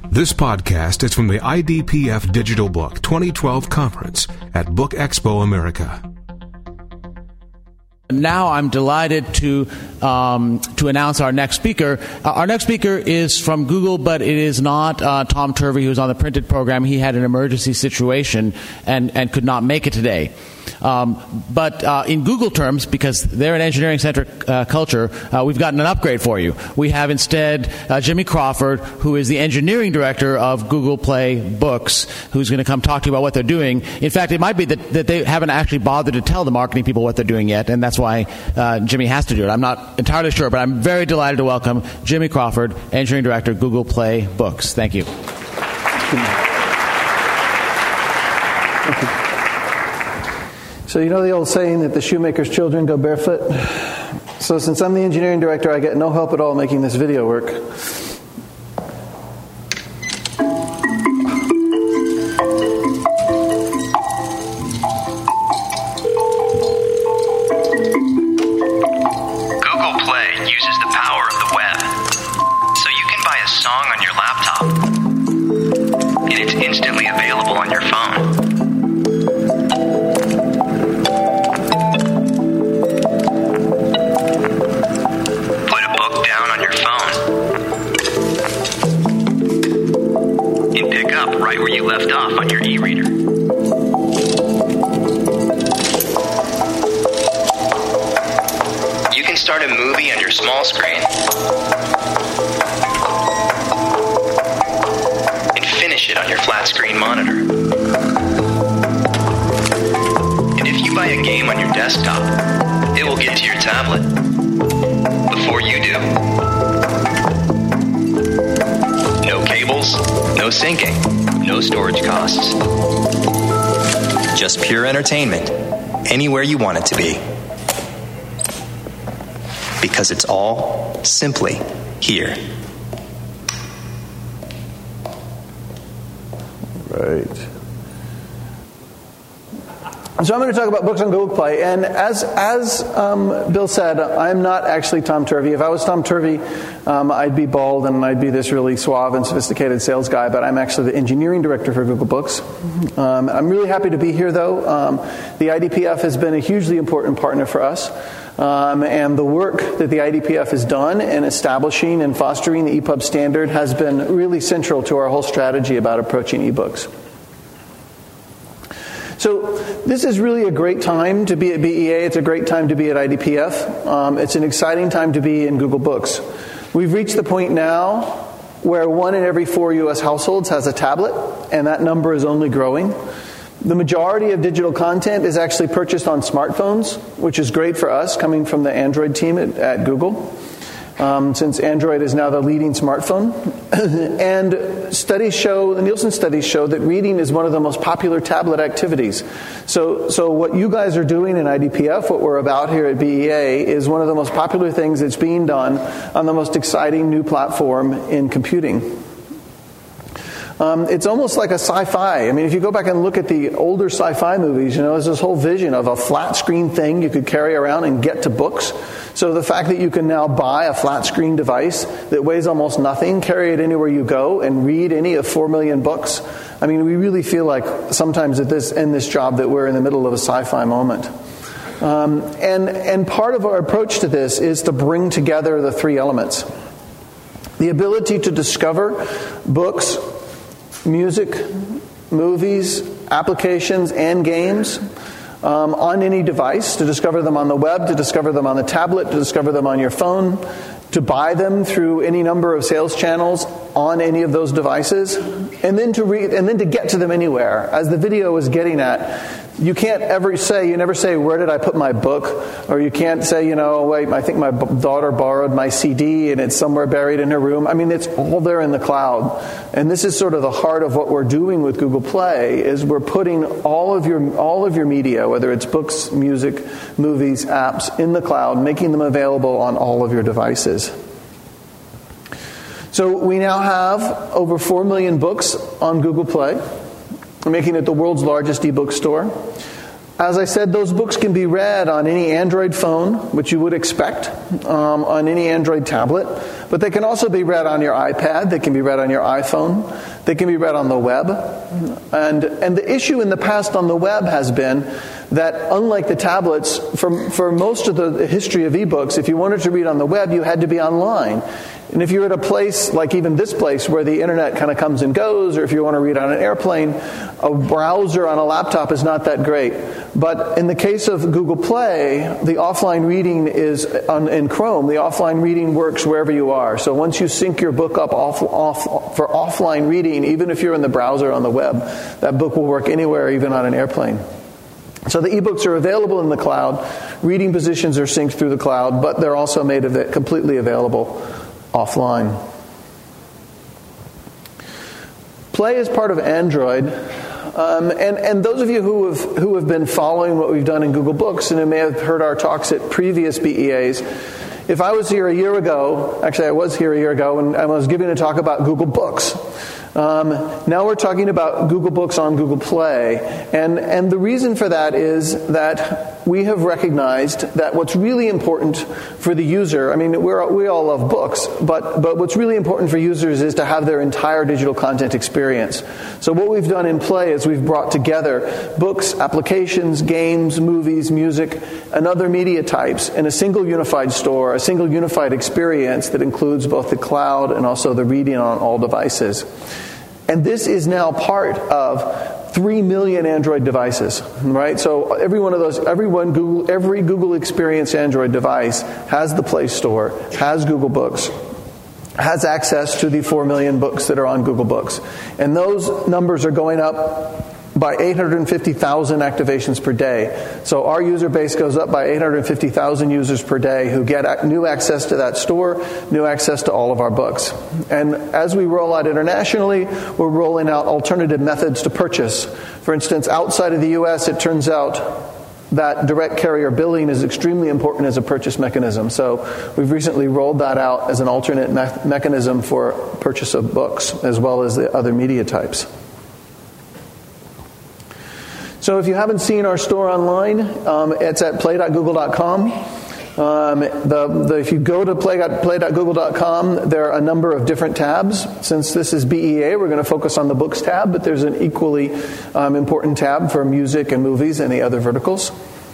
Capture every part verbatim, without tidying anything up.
This podcast is from the I D P F Digital Book twenty twelve conference at Book Expo America. Now I'm delighted to um, to announce our next speaker. Uh, our next speaker is from Google, but it is not uh, Tom Turvey, who's on the printed program. He had an emergency situation and, and could not make it today. Um, but uh, in Google terms, because they're an engineering-centric uh, culture, uh, we've gotten an upgrade for you. We have instead uh, Jimmy Crawford, who is the engineering director of Google Play Books, who's going to come talk to you about what they're doing. In fact, it might be that, that they haven't actually bothered to tell the marketing people what they're doing yet, and that's why uh, Jimmy has to do it. I'm not entirely sure, but I'm very delighted to welcome Jimmy Crawford, engineering director, Google Play Books. Thank you. Thank you. So you know the old saying that the shoemaker's children go barefoot? So since I'm the engineering director, I get no help at all making this video work. Google Play uses the power of the web. So you can buy a song on your laptop, and it's instantly available on your phone. Right where you left off on your e-reader. You can start a movie on your small screen and finish it on your flat screen monitor. And if you buy a game on your desktop, it will get to your tablet before you do. No cables, no syncing. No storage costs. Just pure entertainment, anywhere you want it to be. Because it's all simply here. Right. So I'm going to talk about books on Google Play, and as as um, Bill said, I'm not actually Tom Turvey. If I was Tom Turvey, um, I'd be bald and I'd be this really suave and sophisticated sales guy, but I'm actually the engineering director for Google Books. Um, I'm really happy to be here, though. Um, the I D P F has been a hugely important partner for us, um, and the work that the I D P F has done in establishing and fostering the E P U B standard has been really central to our whole strategy about approaching ebooks. So this is really a great time to be at B E A. It's a great time to be at I D P F. Um, it's an exciting time to be in Google Books. We've reached the point now where one in every four U S households has a tablet, and that number is only growing. The majority of digital content is actually purchased on smartphones, which is great for us, coming from the Android team at, at Google. Um, since Android is now the leading smartphone. And studies show, the Nielsen studies show that reading is one of the most popular tablet activities. So so what you guys are doing in I D P F, what we're about here at B E A, is one of the most popular things that's being done on the most exciting new platform in computing. Um, it's almost like a sci-fi. I mean, if you go back and look at the older sci-fi movies, you know, there's this whole vision of a flat screen thing you could carry around and get to books. So the fact that you can now buy a flat screen device that weighs almost nothing, carry it anywhere you go, and read any of four million books, I mean, we really feel like sometimes at this in this job that we're in the middle of a sci-fi moment. Um, and, and part of our approach to this is to bring together the three elements. The ability to discover books, music, movies, applications, and games um, on any device, to discover them on the web, to discover them on the tablet, to discover them on your phone, to buy them through any number of sales channels on any of those devices, and then to read, and then to get to them anywhere. As the video was getting at, you can't ever say, you never say, where did I put my book? Or you can't say, you know, wait, I think my b- daughter borrowed my C D and it's somewhere buried in her room. I mean, it's all there in the cloud. And this is sort of the heart of what we're doing with Google Play, is we're putting all of your all of your media, whether it's books, music, movies, apps, in the cloud, making them available on all of your devices. So we now have over four million books on Google Play, making it the world's largest ebook store. As I said, those books can be read on any Android phone, which you would expect, um, on any Android tablet. But they can also be read on your iPad. They can be read on your iPhone. They can be read on the web. And and the issue in the past on the web has been that, unlike the tablets, for, for most of the history of ebooks, if you wanted to read on the web, you had to be online. And if you're at a place, like even this place, where the internet kind of comes and goes, or if you want to read on an airplane, a browser on a laptop is not that great. But in the case of Google Play, the offline reading is, on, in Chrome, the offline reading works wherever you are. So once you sync your book up off, off, for offline reading, even if you're in the browser on the web, that book will work anywhere, even on an airplane. So the ebooks are available in the cloud. Reading positions are synced through the cloud, but they're also made of it completely available offline. Play is part of Android. Um, and, and those of you who have who have been following what we've done in Google Books and who may have heard our talks at previous B E As, if I was here a year ago, actually I was here a year ago, and I was giving a talk about Google Books. Um, now we're talking about Google Books on Google Play. And, and the reason for that is that we have recognized that what's really important for the user, I mean, we're, we all love books, but, but what's really important for users is to have their entire digital content experience. So what we've done in Play is we've brought together books, applications, games, movies, music, and other media types in a single unified store, a single unified experience that includes both the cloud and also the reading on all devices. And this is now part of three million Android devices, right? So every one of those, every one Google, every Google Experience Android device has the Play Store, has Google Books, has access to the four million books that are on Google Books. And those numbers are going up by eight hundred fifty thousand activations per day. So our user base goes up by eight hundred fifty thousand users per day who get new access to that store, new access to all of our books. And as we roll out internationally, we're rolling out alternative methods to purchase. For instance, outside of the U S, it turns out that direct carrier billing is extremely important as a purchase mechanism. So we've recently rolled that out as an alternate me- mechanism for purchase of books, as well as the other media types. So if you haven't seen our store online, um, it's at play dot google dot com. Um, the, the, if you go to play dot google dot com, there are a number of different tabs. Since this is B E A, we're going to focus on the books tab, but there's an equally um, important tab for music and movies and the other verticals.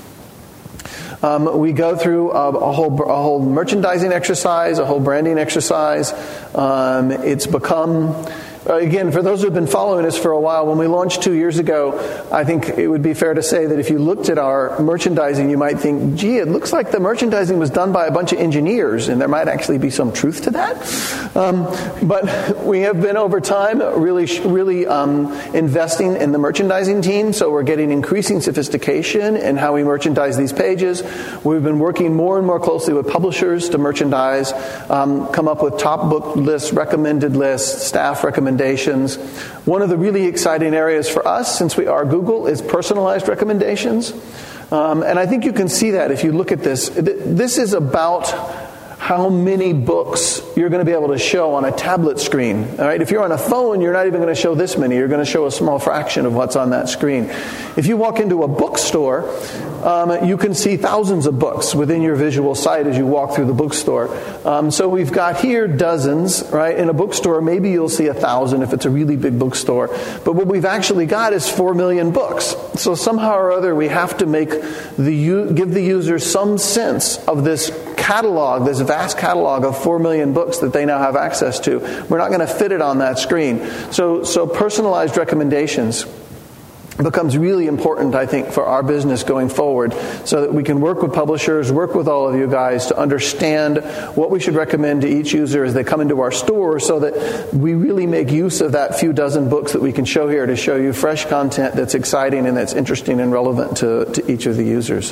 Um, we go through a, a whole a whole merchandising exercise, a whole branding exercise. Um, it's become... Again, for those who have been following us for a while, when we launched two years ago, I think it would be fair to say that if you looked at our merchandising, you might think, gee, it looks like the merchandising was done by a bunch of engineers, and there might actually be some truth to that. Um, but we have been, over time, really, really um, investing in the merchandising team, so we're getting increasing sophistication in how we merchandise these pages. We've been working more and more closely with publishers to merchandise, um, come up with top book lists, recommended lists, staff recommendations. One of the really exciting areas for us, since we are Google, is personalized recommendations. Um, and I think you can see that if you look at this. This is about how many books you're going to be able to show on a tablet screen. All right? If you're on a phone, you're not even going to show this many. You're going to show a small fraction of what's on that screen. If you walk into a bookstore, um, you can see thousands of books within your visual sight as you walk through the bookstore. Um, so we've got here dozens, right? In a bookstore, maybe you'll see a thousand if it's a really big bookstore. But what we've actually got is four million books. So somehow or other, we have to make the give the user some sense of this catalog, this vast catalog of four million books that they now have access to. We're not going to fit it on that screen. So, so personalized recommendations becomes really important, I think, for our business going forward, so that we can work with publishers, work with all of you guys to understand what we should recommend to each user as they come into our store, so that we really make use of that few dozen books that we can show here to show you fresh content that's exciting and that's interesting and relevant to, to each of the users.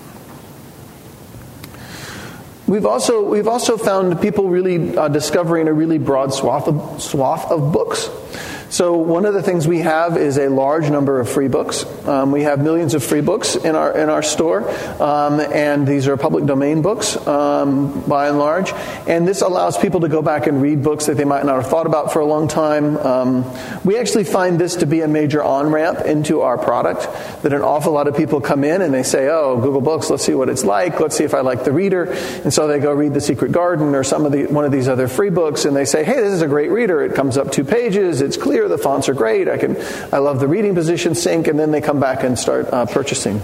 We've also we've also found people really uh, discovering a really broad swath of, swath of books. So one of the things we have is a large number of free books. Um, we have millions of free books in our in our store, um, and these are public domain books um, by and large. And this allows people to go back and read books that they might not have thought about for a long time. Um, we actually find this to be a major on-ramp into our product, that an awful lot of people come in and they say, oh, Google Books, let's see what it's like. Let's see if I like the reader. And so they go read The Secret Garden or some of the one of these other free books, and they say, hey, this is a great reader. It comes up two pages. It's clear. The fonts are great. I can, I love the reading position sync. And then they come back and start uh, purchasing.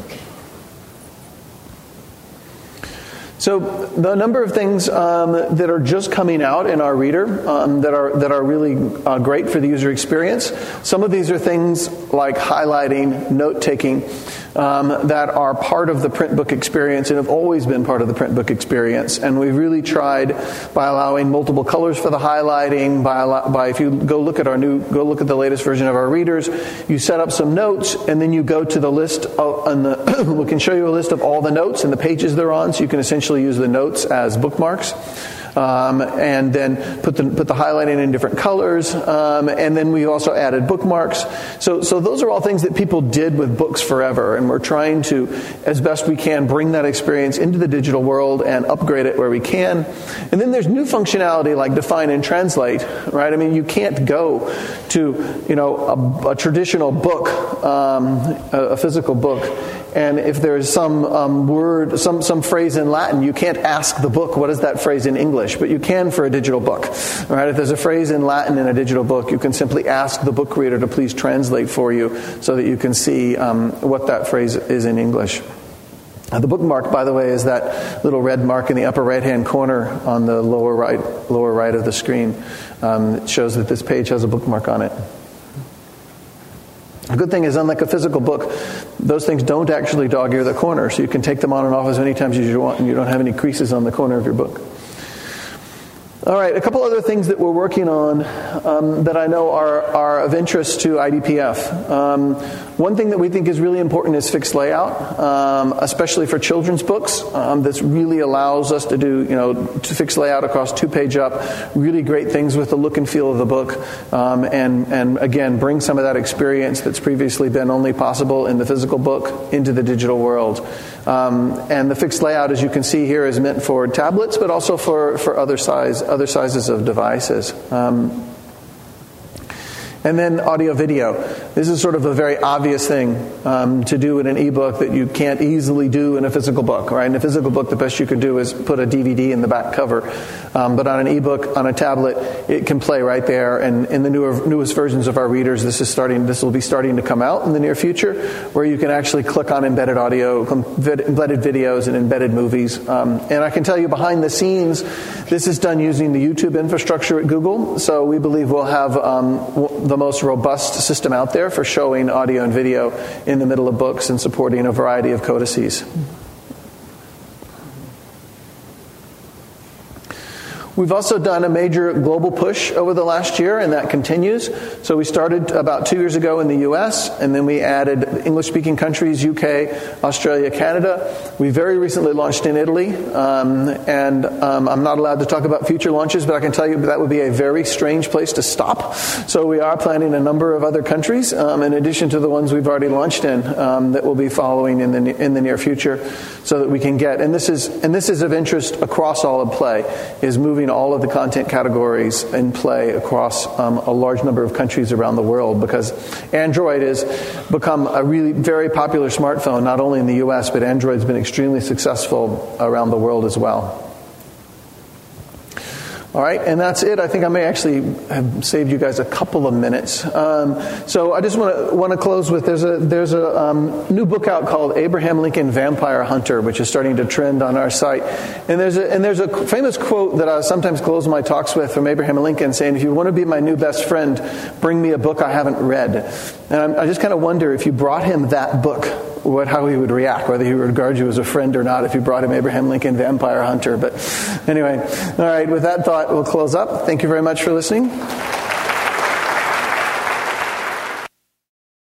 So the number of things um, that are just coming out in our reader um, that are that are really uh, great for the user experience. Some of these are things like highlighting, note-taking, um, that are part of the print book experience and have always been part of the print book experience. And we've really tried by allowing multiple colors for the highlighting. By, by if you go look at our new, go look at the latest version of our readers, you set up some notes, and then you go to the list of, and the, we can show you a list of all the notes and the pages they're on, so you can essentially use the notes as bookmarks, um, and then put the put the highlighting in different colors, um, and then we also added bookmarks. So so those are all things that people did with books forever, and we're trying to, as best we can, bring that experience into the digital world and upgrade it where we can. And then there's new functionality like define and translate, right? I mean, you can't go to you know a, a traditional book, um, a, a physical book, and if there's some um, word, some, some phrase in Latin, you can't ask the book, what is that phrase in English? But you can for a digital book. Right? If there's a phrase in Latin in a digital book, you can simply ask the book reader to please translate for you so that you can see um, what that phrase is in English. Uh, the bookmark, by the way, is that little red mark in the upper right-hand corner on the lower right, lower right of the screen. Um, it shows that this page has a bookmark on it. The good thing is, unlike a physical book, those things don't actually dog-ear the corner, so you can take them on and off as many times as you want, and you don't have any creases on the corner of your book. All right, a couple other things that we're working on um, that I know are, are of interest to I D P F. Um, one thing that we think is really important is fixed layout, um, especially for children's books. Um, this really allows us to do, you know, to fix layout across two-page up, really great things with the look and feel of the book, um, and, and again, bring some of that experience that's previously been only possible in the physical book into the digital world. Um, and the fixed layout, as you can see here, is meant for tablets, but also for, for other size other sizes of devices. Um, and then audio video. This is sort of a very obvious thing um, to do in an ebook that you can't easily do in a physical book. Right? In a physical book, the best you could do is put a D V D in the back cover. Um, but on an ebook, on a tablet, it can play right there. And in the newer, newest versions of our readers, this is starting. This will be starting to come out in the near future, where you can actually click on embedded audio, embedded videos, and embedded movies. Um, and I can tell you, behind the scenes, this is done using the YouTube infrastructure at Google. So we believe we'll have um, the most robust system out there for showing audio and video in the middle of books and supporting a variety of codices. We've also done a major global push over the last year, and that continues. So we started about two years ago in the U S, and then we added English-speaking countries, U K, Australia, Canada. We very recently launched in Italy, um, and um, I'm not allowed to talk about future launches, but I can tell you that would be a very strange place to stop. So we are planning a number of other countries, um, in addition to the ones we've already launched in, um, that we'll be following in the in the near future, so that we can get. And this is and this is of interest across all of Play, is moving all of the content categories in Play across um, a large number of countries around the world, because Android has become a really very popular smartphone, not only in the U S, but Android's been extremely successful around the world as well. All right, and that's it. I think I may actually have saved you guys a couple of minutes. Um, so I just want to want to close with there's a there's a um, new book out called Abraham Lincoln Vampire Hunter, which is starting to trend on our site. And there's a and there's a famous quote that I sometimes close my talks with from Abraham Lincoln, saying, "If you want to be my new best friend, bring me a book I haven't read." And I just kind of wonder if you brought him that book, what how he would react, whether he would regard you as a friend or not if you brought him Abraham Lincoln Vampire Hunter. But anyway, all right, with that thought, we'll close up. Thank you very much for listening.